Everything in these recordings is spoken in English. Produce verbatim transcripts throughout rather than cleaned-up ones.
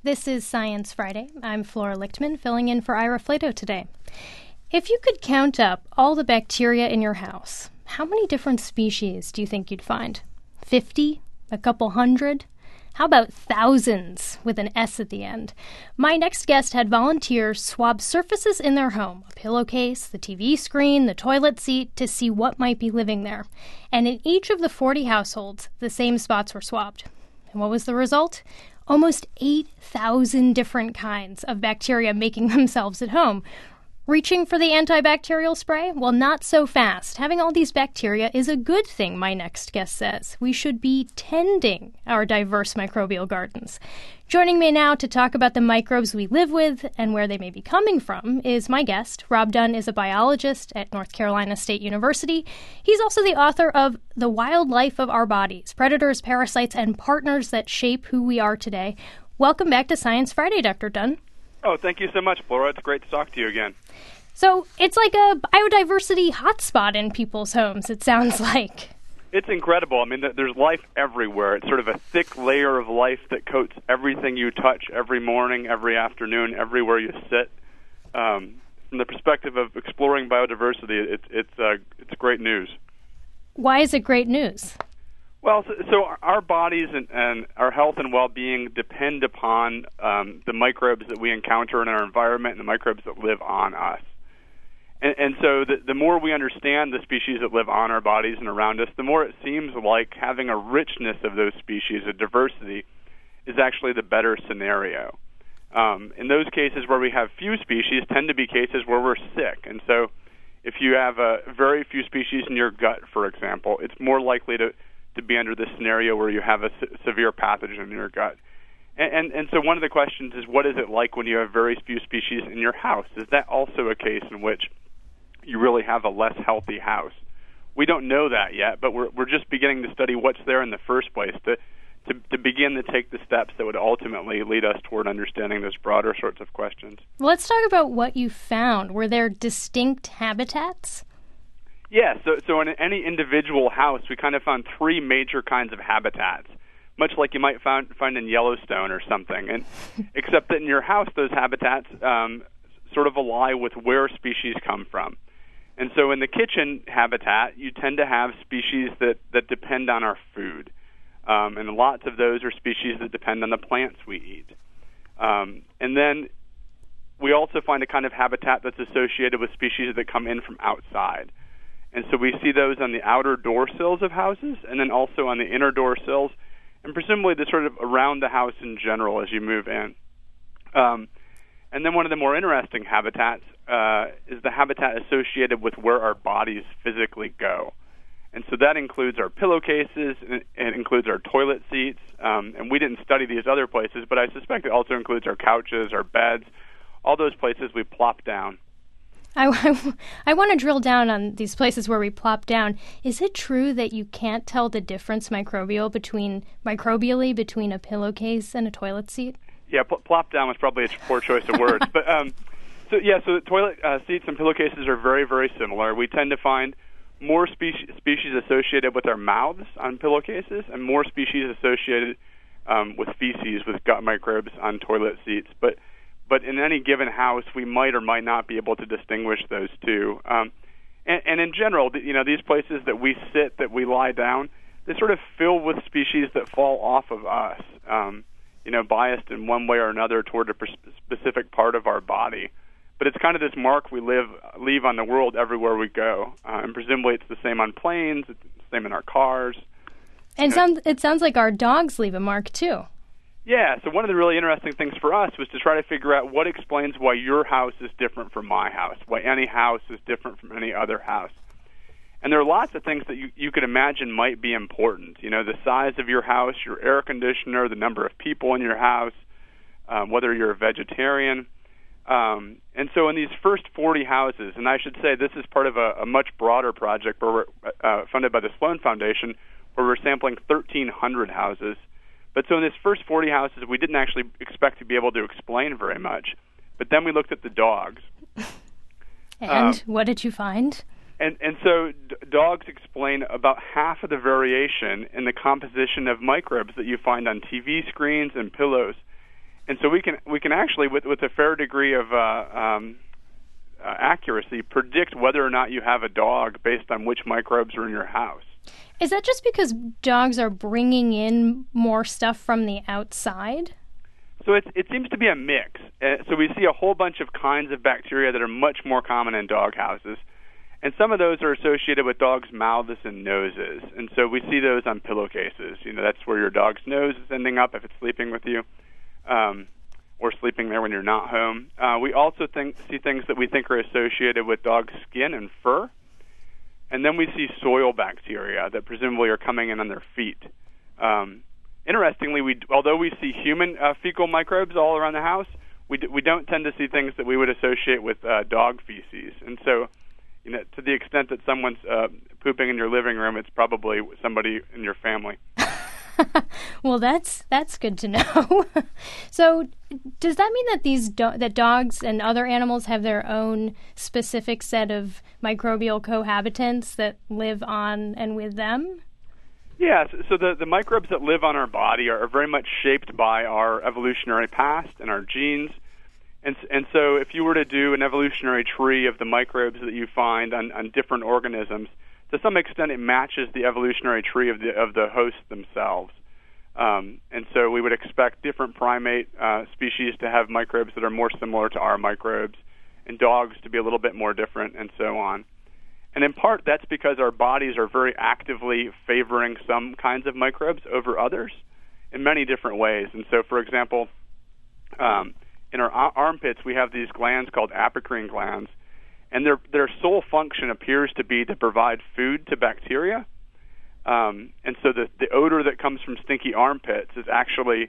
This is Science Friday. I'm Flora Lichtman, filling in for Ira Flato today. If you could count up all the bacteria in your house, how many different species do you think you'd find? Fifty? A couple hundred? How about thousands with an S at the end? My next guest had volunteers swab surfaces in their home, a pillowcase, the T V screen, the toilet seat, to see what might be living there. And in each of the forty households, the same spots were swabbed. And what was the result? Almost eight thousand different kinds of bacteria making themselves at home. Reaching for the antibacterial spray? Well, not so fast. Having all these bacteria is a good thing, my next guest says. We should be tending our diverse microbial gardens. Joining me now to talk about the microbes we live with and where they may be coming from is my guest. Rob Dunn is a biologist at North Carolina State University. He's also the author of The Wildlife of Our Bodies, Predators, Parasites, and Partners That Shape Who We Are Today. Welcome back to Science Friday, Doctor Dunn. Oh, thank you so much, Flora. It's great to talk to you again. So it's like a biodiversity hotspot in people's homes, it sounds like. It's incredible. I mean, there's life everywhere. It's sort of a thick layer of life that coats everything you touch every morning, every afternoon, everywhere you sit. Um, from the perspective of exploring biodiversity, it's it's uh, it's great news. Why is it great news? Well, so, so our bodies and, and our health and well-being depend upon um, the microbes that we encounter in our environment and the microbes that live on us. And, and so the, the more we understand the species that live on our bodies and around us, the more it seems like having a richness of those species, a diversity, is actually the better scenario. Um, in those cases where we have few species tend to be cases where we're sick. And so if you have uh, very few species in your gut, for example, it's more likely to to be under this scenario where you have a se- severe pathogen in your gut. And, and and so one of the questions is, what is it like when you have very few species in your house? Is that also a case in which you really have a less healthy house? We don't know that yet, but we're we're just beginning to study what's there in the first place to, to, to begin to take the steps that would ultimately lead us toward understanding those broader sorts of questions. Let's talk about what you found. Were there distinct habitats? Yeah, so so in any individual house, we kind of found three major kinds of habitats, much like you might find find in Yellowstone or something. And except that in your house, those habitats um, sort of ally with where species come from. And so in the kitchen habitat, you tend to have species that, that depend on our food. Um, and lots of those are species that depend on the plants we eat. Um, and then we also find a kind of habitat that's associated with species that come in from outside. And so we see those on the outer door sills of houses and then also on the inner door sills and presumably the sort of around the house in general as you move in. Um, and then one of the more interesting habitats uh, is the habitat associated with where our bodies physically go. And so that includes our pillowcases, and it includes our toilet seats, um, and we didn't study these other places, but I suspect it also includes our couches, our beds, all those places we plop down. I, I, I want to drill down on these places where we plop down. Is it true that you can't tell the difference microbial between microbially between a pillowcase and a toilet seat? Yeah, pl- plop down was probably a poor choice of words. but um, so yeah, so toilet uh, seats and pillowcases are very, very similar. We tend to find more species species associated with our mouths on pillowcases and more species associated um, with feces, with gut microbes on toilet seats. But But in any given house, we might or might not be able to distinguish those two. Um, and, and in general, you know, these places that we sit, that we lie down, they sort of fill with species that fall off of us, um, you know, biased in one way or another toward a specific part of our body. But it's kind of this mark we live, leave on the world everywhere we go. Uh, and presumably it's the same on planes, it's the same in our cars. And sounds, it sounds like our dogs leave a mark, too. Yeah, so one of the really interesting things for us was to try to figure out what explains why your house is different from my house, why any house is different from any other house. And there are lots of things that you, you could imagine might be important. You know, the size of your house, your air conditioner, the number of people in your house, um, whether you're a vegetarian. Um, and so in these first forty houses, and I should say this is part of a, a much broader project where we're uh, funded by the Sloan Foundation, where we're sampling thirteen hundred houses. But so in these first forty houses, we didn't actually expect to be able to explain very much. But then we looked at the dogs. And um, what did you find? And and so d- dogs explain about half of the variation in the composition of microbes that you find on T V screens and pillows. And so we can we can actually, with, with a fair degree of uh, um, uh, accuracy, predict whether or not you have a dog based on which microbes are in your house. Is that just because dogs are bringing in more stuff from the outside? So it, it seems to be a mix. Uh, so we see a whole bunch of kinds of bacteria that are much more common in dog houses. And some of those are associated with dogs' mouths and noses. And so we see those on pillowcases. You know, that's where your dog's nose is ending up if it's sleeping with you, um, or sleeping there when you're not home. Uh, we also think, see things that we think are associated with dog skin and fur. And then we see soil bacteria that presumably are coming in on their feet. Um, interestingly, we although we see human uh, fecal microbes all around the house, we d- we don't tend to see things that we would associate with uh, dog feces. And so, you know, to the extent that someone's uh, pooping in your living room, it's probably somebody in your family. Well, that's that's good to know. So, does that mean that these do- that dogs and other animals have their own specific set of microbial cohabitants that live on and with them? Yeah, so, so the, the microbes that live on our body are, are very much shaped by our evolutionary past and our genes. And, and so if you were to do an evolutionary tree of the microbes that you find on, on different organisms, to some extent it matches the evolutionary tree of the of the hosts themselves. Um, and so we would expect different primate uh, species to have microbes that are more similar to our microbes, and dogs to be a little bit more different, and so on. And in part, that's because our bodies are very actively favoring some kinds of microbes over others in many different ways. And so, for example, um, in our armpits, we have these glands called apocrine glands, and their their sole function appears to be to provide food to bacteria. Um, and so the, the odor that comes from stinky armpits is actually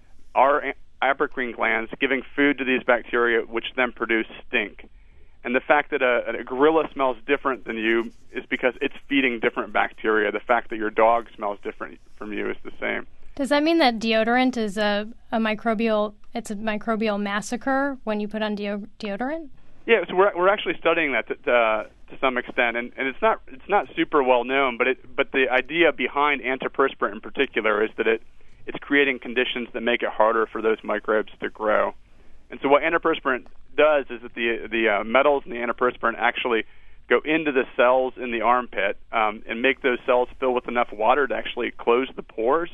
our apocrine glands giving food to these bacteria, which then produce stink. And the fact that a, a gorilla smells different than you is because it's feeding different bacteria. The fact that your dog smells different from you is the same. Does that mean that deodorant is a, a microbial, it's a microbial massacre when you put on deo- deodorant? Yeah, so we're we're actually studying that to, to, to some extent, and, and it's not it's not super well known, but it but the idea behind antiperspirant in particular is that it it's creating conditions that make it harder for those microbes to grow. And so what antiperspirant does is that the the uh, metals in the antiperspirant actually go into the cells in the armpit um, and make those cells fill with enough water to actually close the pores.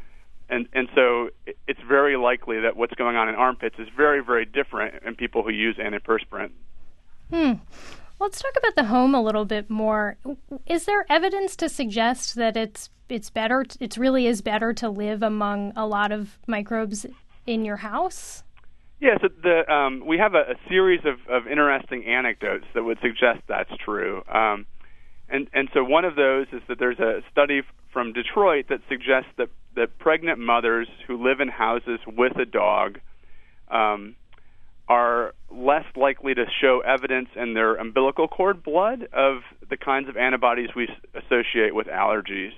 And and so it's very likely that what's going on in armpits is very, very different in people who use antiperspirant. Hmm. Let's talk about the home a little bit more. Is there evidence to suggest that it's it's better, it really is better to live among a lot of microbes in your house? Yes, yeah, so the, um, we have a, a series of, of interesting anecdotes that would suggest that's true. Um, and, and so one of those is that there's a study from Detroit that suggests that, that pregnant mothers who live in houses with a dog um, are less likely to show evidence in their umbilical cord blood of the kinds of antibodies we associate with allergies.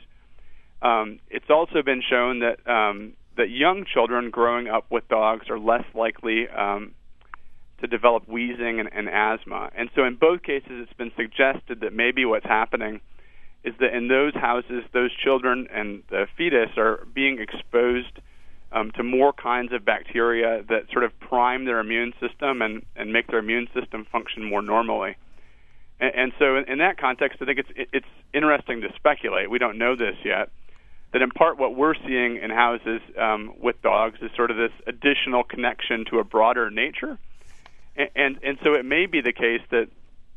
Um, it's also been shown that um, that young children growing up with dogs are less likely um, to develop wheezing and, and asthma. And so in both cases, it's been suggested that maybe what's happening is that in those houses, those children and the fetus are being exposed um, to more kinds of bacteria that sort of prime their immune system and, and make their immune system function more normally. And, and so in, in that context, I think it's it's interesting to speculate. We don't know this yet. That in part what we're seeing in houses um, with dogs is sort of this additional connection to a broader nature. And, and and so it may be the case that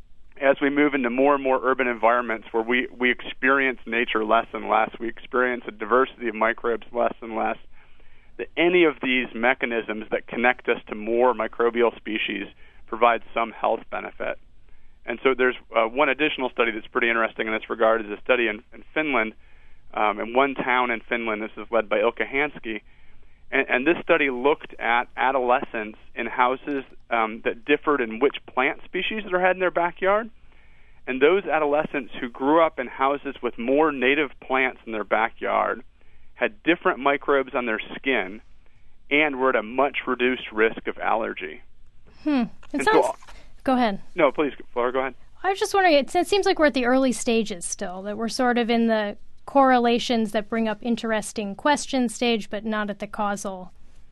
as we move into more and more urban environments where we, we experience nature less and less, we experience a diversity of microbes less and less, that any of these mechanisms that connect us to more microbial species provide some health benefit. And so there's uh, one additional study that's pretty interesting in this regard is a study in, in Finland. Um, in one town in Finland, this is led by Ilkka Hansky, and, and this study looked at adolescents in houses um, that differed in which plant species they had in their backyard. And those adolescents who grew up in houses with more native plants in their backyard had different microbes on their skin and were at a much reduced risk of allergy. Hmm. It and sounds... so, go ahead. No, please, Flora, go ahead. I was just wondering, it, it seems like we're at the early stages still, that we're sort of in the correlations that bring up interesting question stage, but not at the causal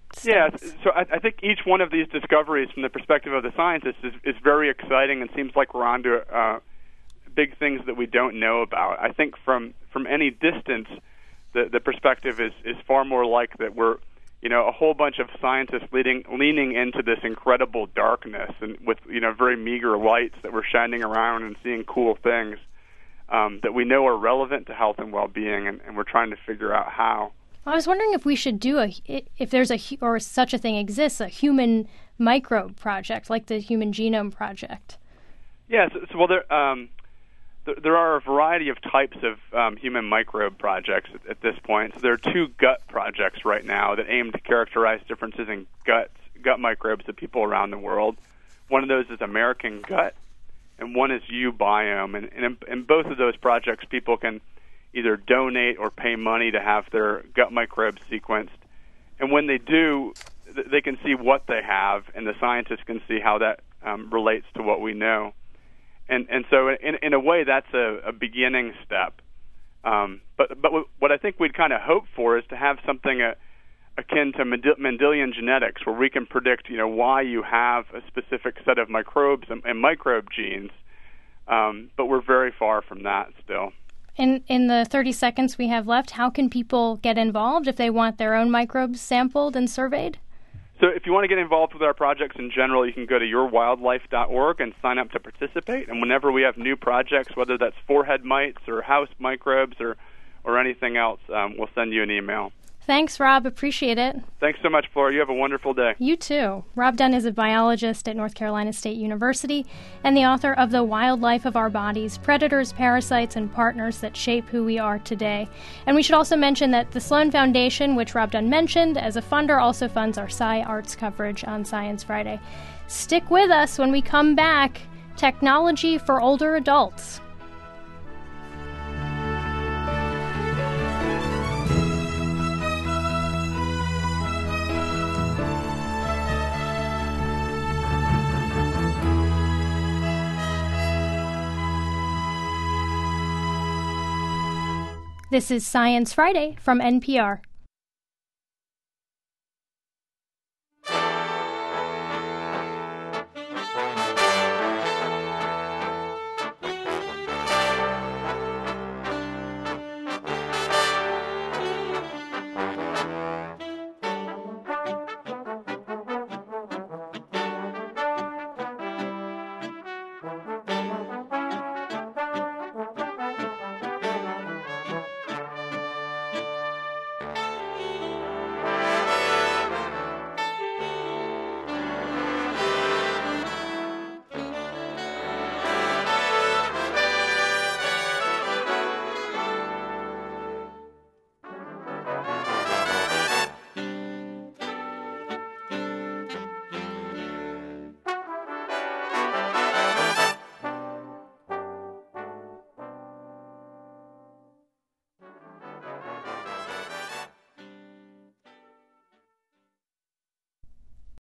Yeah, so I, I think each one of these discoveries from the perspective of the scientists is, is very exciting and seems like we're onto uh, big things that we don't know about. I think from, from any distance, the, the perspective is, is far more like that we're, you know, a whole bunch of scientists leading, leaning into this incredible darkness and with, you know, very meager lights that we're shining around and seeing cool things um, that we know are relevant to health and well-being, and, and we're trying to figure out how. I was wondering if we should do a, if there's a, or such a thing exists, a human microbe project, like the Human Genome Project. Yes, yeah, so, so, well, there, um, th- there are a variety of types of um, human microbe projects at, at this point. So there are two gut projects right now that aim to characterize differences in gut, gut microbes of people around the world. One of those is American Gut, and one is uBiome. And, and in, in both of those projects, people can either donate or pay money to have their gut microbes sequenced. And when they do, th- they can see what they have, and the scientists can see how that um, relates to what we know. And and so in, in a way, that's a, a beginning step. Um, but but w- what I think we'd kind of hope for is to have something uh, akin to Mendel- Mendelian genetics, where we can predict, you know, why you have a specific set of microbes and, and microbe genes. Um, but we're very far from that still. In in the thirty seconds we have left, how can people get involved if they want their own microbes sampled and surveyed? So if you want to get involved with our projects in general, you can go to your wildlife dot org and sign up to participate. And whenever we have new projects, whether that's forehead mites or house microbes or, or anything else, um, we'll send you an email. Thanks, Rob. Appreciate it. Thanks so much, Flora. You have a wonderful day. You too. Rob Dunn is a biologist at North Carolina State University and the author of The Wildlife of Our Bodies, Predators, Parasites, and Partners That Shape Who We Are Today. And we should also mention that the Sloan Foundation, which Rob Dunn mentioned as a funder, also funds our Sci Arts coverage on Science Friday. Stick with us when we come back. Technology for older adults. This is Science Friday from N P R.